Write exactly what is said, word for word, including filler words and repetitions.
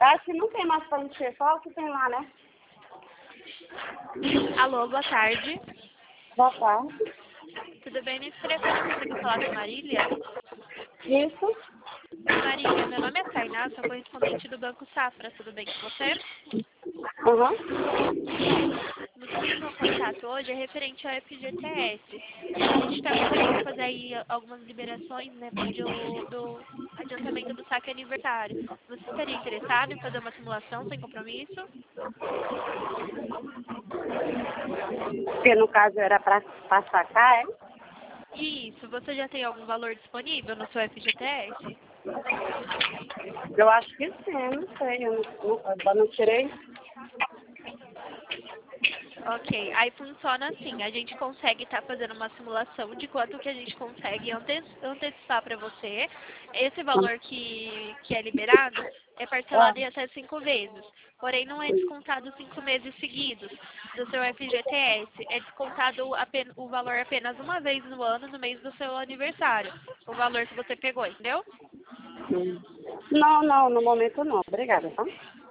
Acho que não tem mais pra encher, só o que tem lá, né? Alô, boa tarde. Boa tarde. Tudo bem? Nesse telefone eu consigo falar com a Marília? Isso? Marília, meu nome é Tainá, sou correspondente do Banco Safra. Tudo bem com você? Aham. O motivo do meu contato hoje é referente ao F G T S. A gente está conseguindo fazer aí algumas liberações, né, do, do adiantamento do saque aniversário. Você estaria interessado em fazer uma simulação sem compromisso? Porque no caso era pra, pra sacar, é? Isso, você já tem algum valor disponível no seu F G T S? Eu acho que sim, eu não sei. Eu não, não, eu não tirei. Ok, aí funciona assim, a gente consegue estar fazendo uma simulação de quanto que a gente consegue ante antecipar para você. Esse valor que, que é liberado é Ah, parcelado em até cinco vezes, porém não é descontado cinco meses seguidos do seu F G T S, é descontado apen o valor apenas uma vez no ano, no mês do seu aniversário, o valor que você pegou, entendeu? hum. Não, não, no momento não. Obrigada, tá?